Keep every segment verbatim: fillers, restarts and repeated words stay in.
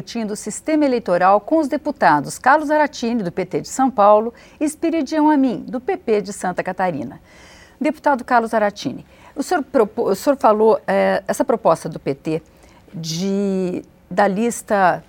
discutindo o sistema eleitoral com os deputados Carlos Aratini, do P T de São Paulo, e Espiridião Amin, do P P de Santa Catarina. Deputado Carlos Aratini, o senhor, o senhor falou é, essa proposta do P T de, da lista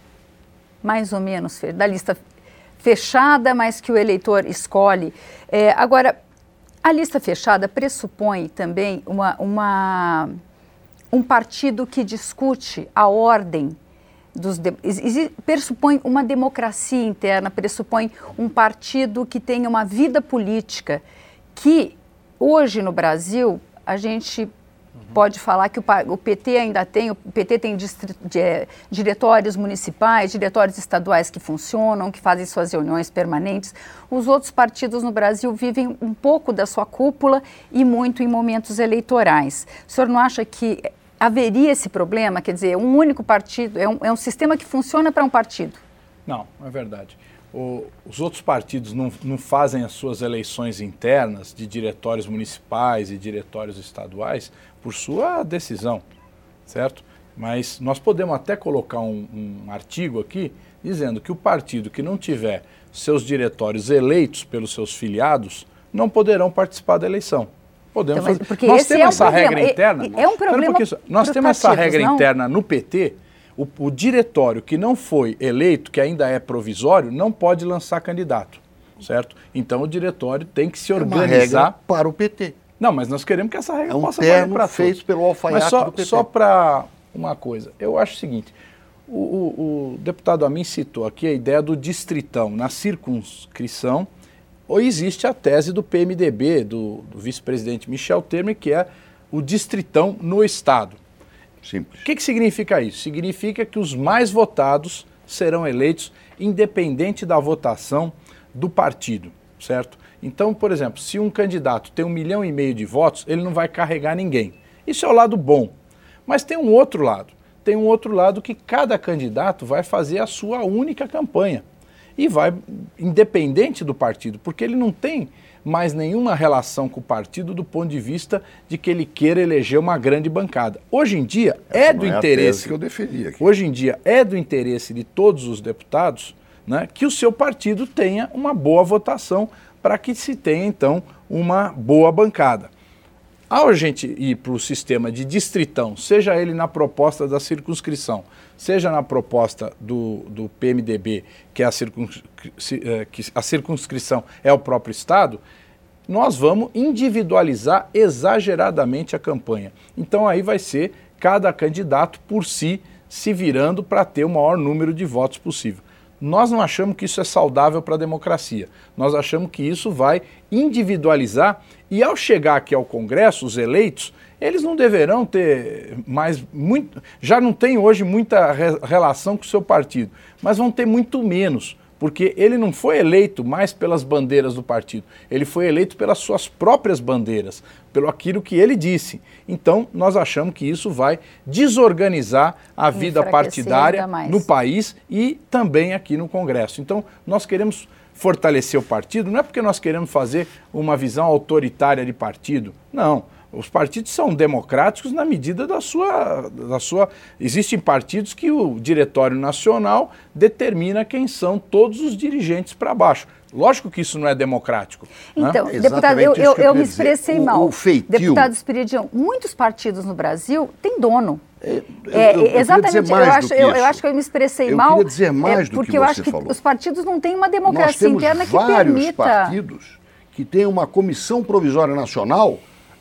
mais ou menos, da lista fechada, mas que o eleitor escolhe. É, agora, a lista fechada pressupõe também uma, uma, um partido que discute a ordem dos... De, pressupõe uma democracia interna, pressupõe um partido que tenha uma vida política que, hoje no Brasil, a gente... Pode falar que o, o P T ainda tem, o P T tem distri, de, é, diretórios municipais, diretórios estaduais que funcionam, que fazem suas reuniões permanentes. Os outros partidos no Brasil vivem um pouco da sua cúpula e muito em momentos eleitorais. O senhor não acha que haveria esse problema? Quer dizer, um único partido, é um, é um sistema que funciona para um partido? Não, é verdade. O, os outros partidos não, não fazem as suas eleições internas de diretórios municipais e diretórios estaduais por sua decisão, certo? Mas nós podemos até colocar um, um artigo aqui dizendo que o partido que não tiver seus diretórios eleitos pelos seus filiados não poderão participar da eleição. Podemos então, fazer. Porque nós esse temos é um essa problema. regra interna. É, é um problema. Nós temos essa partidos, regra não? interna no P T. O, o diretório que não foi eleito, que ainda é provisório, não pode lançar candidato, certo? Então o diretório tem que se organizar. É uma regra para o P T. Não, mas nós queremos que essa regra é um possa valer para todos. feito pelo alfaiate mas só, do P T. Só para uma coisa, eu acho o seguinte, o, o, o deputado Amin citou aqui a ideia do distritão na circunscrição, ou existe a tese do P M D B, do, do vice-presidente Michel Temer, que é o distritão no Estado. Simples. O que, que significa isso? Significa que os mais votados serão eleitos independente da votação do partido, certo? Então, por exemplo, se um candidato tem um milhão e meio de votos, ele não vai carregar ninguém. Isso é o lado bom. Mas tem um outro lado. Tem um outro lado que cada candidato vai fazer a sua única campanha. E vai, independente do partido, porque ele não tem mais nenhuma relação com o partido do ponto de vista de que ele queira eleger uma grande bancada. Hoje em dia Essa é do não é interesse... a tese que eu defendi aqui. Hoje em dia é do interesse de todos os deputados, né, que o seu partido tenha uma boa votação para que se tenha, então, uma boa bancada. Ao a gente ir para o sistema de distritão, seja ele na proposta da circunscrição, seja na proposta do, do P M D B, que, é a circuns, que a circunscrição é o próprio Estado, nós vamos individualizar exageradamente a campanha. Então aí vai ser cada candidato por si se virando para ter o maior número de votos possível. Nós não achamos que isso é saudável para a democracia. Nós achamos que isso vai individualizar e ao chegar aqui ao Congresso, os eleitos, eles não deverão ter mais, muito, já não tem hoje muita re, relação com o seu partido, mas vão ter muito menos, porque ele não foi eleito mais pelas bandeiras do partido, ele foi eleito pelas suas próprias bandeiras, pelo aquilo que ele disse. Então, nós achamos que isso vai desorganizar a vida partidária no país e também aqui no Congresso. Então, nós queremos fortalecer o partido, não é porque nós queremos fazer uma visão autoritária de partido, não. Os partidos são democráticos na medida da sua, da sua... Existem partidos que o Diretório Nacional determina quem são todos os dirigentes para baixo. Lógico que isso não é democrático. Então, né? deputado, eu, eu, eu, eu me expressei dizer. mal. O, o feitio... Deputado Espiridião, muitos partidos no Brasil têm dono. É, eu, é, eu, eu exatamente, eu acho, eu, eu acho que eu me expressei eu mal. Eu queria dizer mais é, do porque que eu você acho que falou. Os partidos não têm uma democracia Nós temos interna que vários permita... partidos que têm uma comissão provisória nacional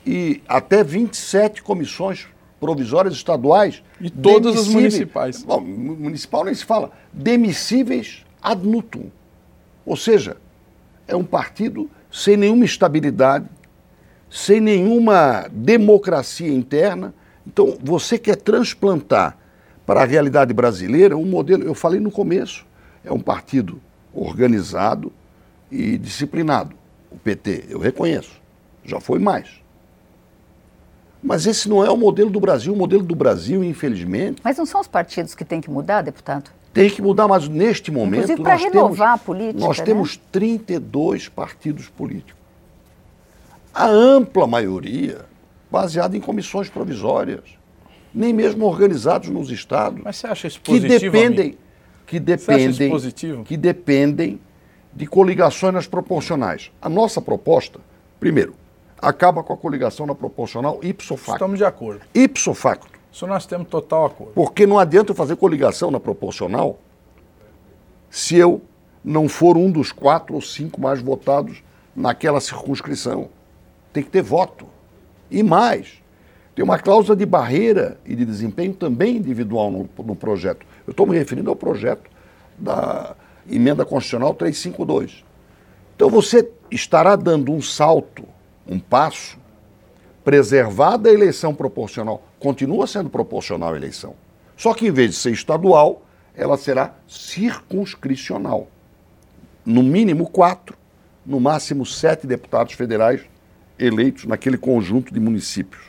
e até vinte e sete comissões provisórias estaduais. E todas as municipais. Bom, municipal nem se fala. Demissíveis ad nutum. Ou seja, é um partido sem nenhuma estabilidade, sem nenhuma democracia interna. Então, você quer transplantar para a realidade brasileira um modelo, eu falei no começo, é um partido organizado e disciplinado. O P T, eu reconheço, já foi mais. Mas esse não é o modelo do Brasil. O modelo do Brasil, infelizmente... Mas não são os partidos que têm que mudar, deputado? Tem que mudar, mas neste momento... Inclusive para renovar temos, a política, Nós né? temos trinta e dois partidos políticos. A ampla maioria baseada em comissões provisórias, nem mesmo organizados nos estados. Mas você acha isso que positivo, dependem. amigo? que Você acha isso dependem, positivo? que dependem de coligações nas proporcionais. A nossa proposta, primeiro, acaba com a coligação na proporcional ipso facto. Estamos de acordo. Ipso facto. Isso nós temos total acordo. Porque não adianta eu fazer coligação na proporcional se eu não for um dos quatro ou cinco mais votados naquela circunscrição. Tem que ter voto. E mais, tem uma cláusula de barreira e de desempenho também individual no, no projeto. Eu estou me referindo ao projeto da Emenda Constitucional trezentos e cinquenta e dois. Então você estará dando um salto, um passo, preservada a eleição proporcional. Continua sendo proporcional a eleição. Só que em vez de ser estadual, ela será circunscricional. No mínimo quatro, no máximo sete deputados federais eleitos naquele conjunto de municípios.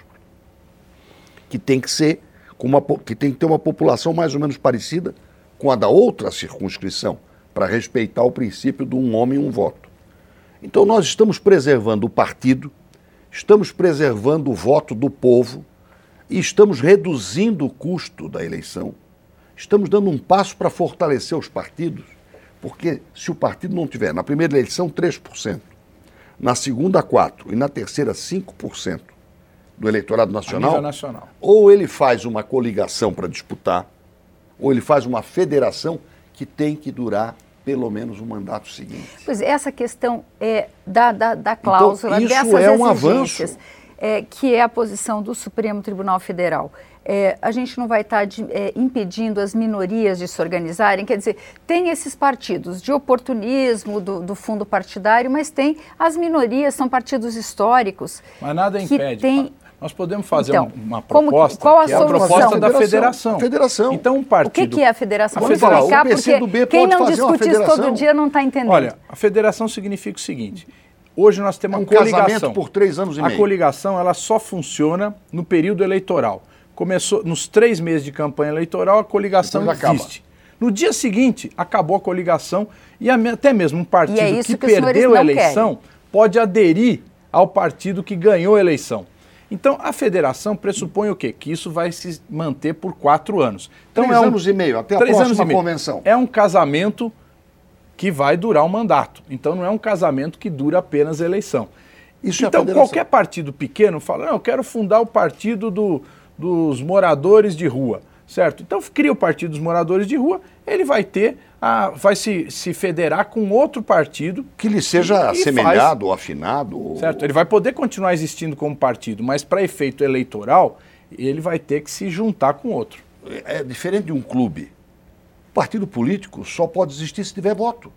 Que tem que ser, com uma, que tem que ter uma população mais ou menos parecida com a da outra circunscrição, para respeitar o princípio do um homem, um voto. Então nós estamos preservando o partido, estamos preservando o voto do povo e estamos reduzindo o custo da eleição. Estamos dando um passo para fortalecer os partidos, porque se o partido não tiver, na primeira eleição, três por cento, na segunda, quatro por cento e na terceira, cinco por cento do eleitorado nacional, nacional, ou ele faz uma coligação para disputar, ou ele faz uma federação que tem que durar pelo menos o mandato seguinte. Pois essa questão é da, da, da cláusula, então, isso dessas é um exigências, avanço. É, que é a posição do Supremo Tribunal Federal. É, a gente não vai estar de, é, impedindo as minorias de se organizarem, quer dizer, tem esses partidos de oportunismo do, do fundo partidário, mas tem as minorias, são partidos históricos. Mas nada impede. Tem... Nós podemos fazer então, uma proposta, como, qual a que é a solução? proposta da federação. A federação. Então, um partido... O que, que é a federação? A Vamos federação. explicar, O P C do B porque quem pode não fazer uma discute isso todo federação. dia não está entendendo. Olha, a federação significa o seguinte, hoje nós temos É um uma coligação. casamento por três anos e a meio. coligação, ela só funciona no período eleitoral. Começou nos três meses de campanha eleitoral, a coligação Depois existe. No dia seguinte, acabou a coligação e até mesmo um partido E é isso que, que os senhores perdeu a não eleição querem. pode aderir ao partido que ganhou a eleição. Então, a federação pressupõe o quê? Que isso vai se manter por quatro anos. Então, Três é um, anos e meio, até a três próxima anos e meio. convenção. É um casamento que vai durar um mandato. Então, não é um casamento que dura apenas a eleição. Isso é a então, federação. qualquer partido pequeno fala, não, eu quero fundar o partido do, dos moradores de rua, certo? Então, cria o partido dos moradores de rua, ele vai ter, a, vai se, se federar com outro partido. Que lhe seja e, e assemelhado ou afinado. Ou... Certo, ele vai poder continuar existindo como partido, mas para efeito eleitoral, ele vai ter que se juntar com outro. É diferente de um clube. Partido político só pode existir se tiver voto.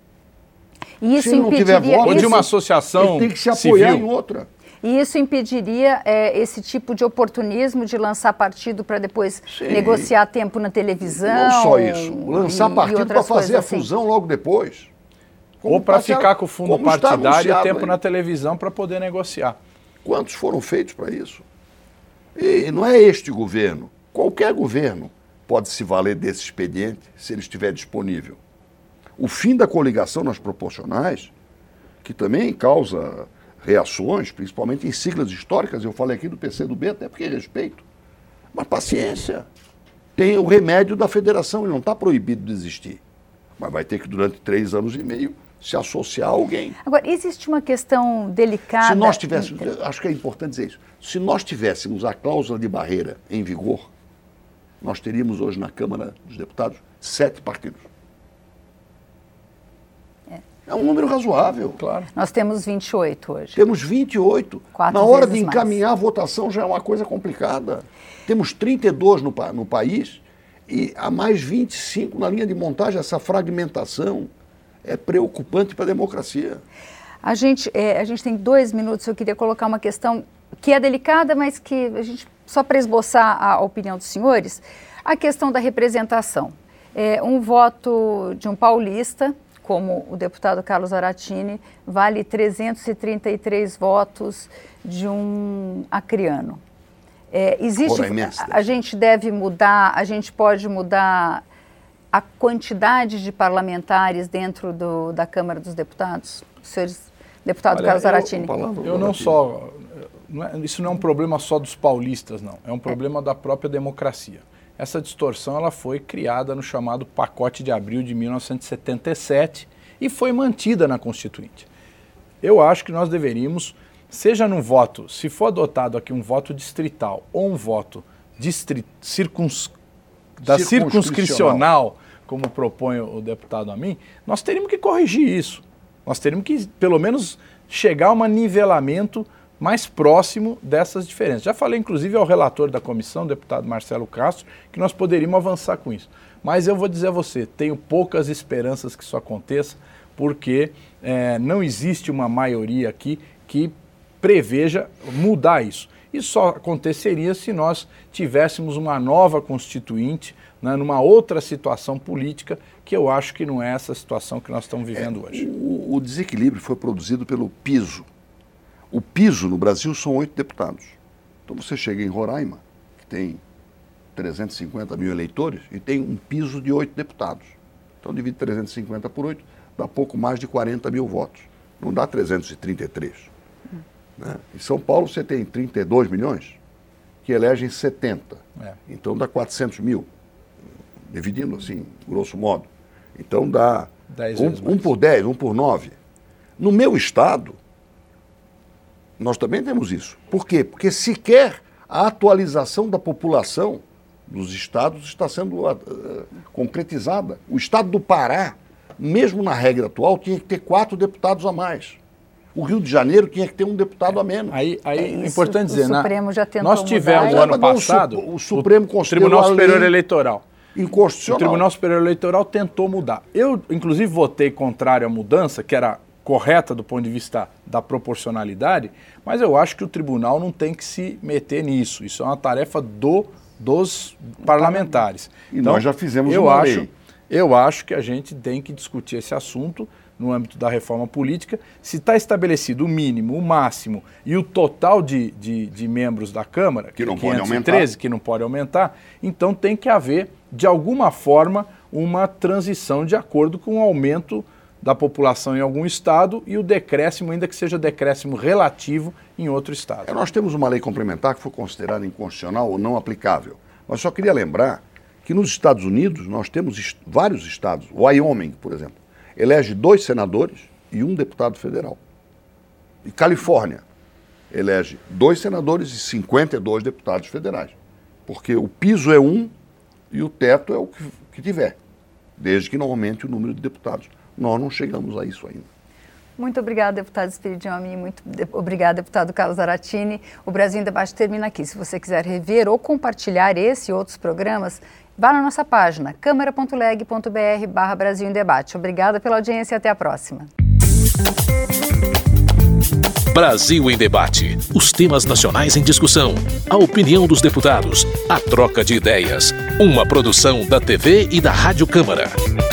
E isso se não tiver impediria, voto, Ou de isso, uma associação ele tem que se apoiar civil. em outra. e isso impediria é, esse tipo de oportunismo de lançar partido para depois Sim. negociar tempo na televisão. Não só isso. Lançar e- e partido para outras fazer a coisas assim. fusão logo depois. Como Ou para está- ficar com o fundo como está partidário e anunciado tempo aí. na televisão para poder negociar. Quantos foram feitos para isso? E não é este governo. Qualquer governo pode se valer desse expediente se ele estiver disponível. O fim da coligação nas proporcionais, que também causa reações, principalmente em siglas históricas, eu falei aqui do P C do B, até porque respeito. Mas paciência. Tem o remédio da federação, ele não está proibido de existir. Mas vai ter que, durante três anos e meio, se associar a alguém. Agora, existe uma questão delicada. Se nós tivéssemos, acho que é importante dizer isso, se nós tivéssemos a cláusula de barreira em vigor, nós teríamos hoje na Câmara dos Deputados sete partidos. É. É um número razoável. Claro. Nós temos vinte e oito hoje. Temos vinte e oito. Quatro Na hora de vezes mais. encaminhar a votação já é uma coisa complicada. Temos trinta e dois no, pa- no país e há mais vinte e cinco na linha de montagem. Essa fragmentação é preocupante para a democracia. A gente, é, a gente tem dois minutos, eu queria colocar uma questão que é delicada, mas que a gente, só para esboçar a opinião dos senhores, a questão da representação. É, um voto de um paulista, como o deputado Carlos Zaratini, vale trezentos e trinta e três votos de um acreano. É, existe, a, a gente deve mudar, a gente pode mudar a quantidade de parlamentares dentro do, da Câmara dos Deputados? Senhores, deputado Olha, Carlos eu- Zaratini. Eu não só. não é- isso não é um problema só dos paulistas, não. É um problema da própria democracia. essa distorção ela foi criada no chamado pacote de abril de mil novecentos e setenta e sete e foi mantida na Constituinte. Eu acho que nós deveríamos, seja num voto, se for adotado aqui um voto distrital ou um voto distri, circuns, da circunscricional, como propõe o deputado Amin, nós teríamos que corrigir isso. Nós teríamos que, pelo menos, chegar a um nivelamento mais próximo dessas diferenças. Já falei, inclusive, ao relator da comissão, o deputado Marcelo Castro, que nós poderíamos avançar com isso. Mas eu vou dizer a você, tenho poucas esperanças que isso aconteça, porque é, não existe uma maioria aqui que preveja mudar isso. Isso só aconteceria se nós tivéssemos uma nova constituinte, né, numa outra situação política, que eu acho que não é essa situação que nós estamos vivendo é, hoje. O, o desequilíbrio foi produzido pelo piso. O piso no Brasil são oito deputados. Então você chega em Roraima, que tem trezentos e cinquenta mil eleitores, e tem um piso de oito deputados. Então divide trezentos e cinquenta por oito, dá pouco mais de quarenta mil votos. Não dá trezentos e trinta e três. Hum. Né? Em São Paulo você tem trinta e dois milhões, que elegem setenta. É. Então dá quatrocentos mil, dividindo assim, grosso modo. Então dá um, um por dez, um por nove. No meu estado, nós também temos isso. Por quê? Porque sequer a atualização da população dos estados está sendo uh, concretizada. O estado do Pará, mesmo na regra atual, tinha que ter quatro deputados a mais. O Rio de Janeiro tinha que ter um deputado a menos. Aí, aí é, é importante dizer, o Supremo já tentou nós tivemos mudar, ano passado o, o Supremo o Tribunal Superior Eleitoral. Inconstitucional. O Tribunal Superior Eleitoral tentou mudar. Eu, inclusive, votei contrário à mudança, que era correta do ponto de vista da proporcionalidade, mas eu acho que o tribunal não tem que se meter nisso. Isso é uma tarefa do, dos parlamentares. E então, nós já fizemos eu uma acho, lei. Eu acho que a gente tem que discutir esse assunto no âmbito da reforma política. Se está estabelecido o mínimo, o máximo e o total de, de, de membros da Câmara, que não quinhentos e treze, pode aumentar, que não pode aumentar, então tem que haver, de alguma forma, uma transição de acordo com o aumento da população em algum estado e o decréscimo, ainda que seja decréscimo relativo, em outro estado. É, nós temos uma lei complementar que foi considerada inconstitucional ou não aplicável. Mas só queria lembrar que nos Estados Unidos nós temos est- vários estados. Wyoming, por exemplo, elege dois senadores e um deputado federal. E Califórnia elege dois senadores e cinquenta e dois deputados federais. Porque o piso é um e o teto é o que, que tiver, desde que não aumente o número de deputados. Nós não chegamos a isso ainda. Muito obrigada, deputado Espiridião Amin. Muito de... obrigada, deputado Carlos Zaratini. O Brasil em Debate termina aqui. Se você quiser rever ou compartilhar esse e outros programas, vá na nossa página câmara ponto leg ponto br barra Brasil em Debate. Obrigada pela audiência e até a próxima. Brasil em Debate. Os temas nacionais em discussão. A opinião dos deputados. A troca de ideias. Uma produção da T V e da Rádio Câmara.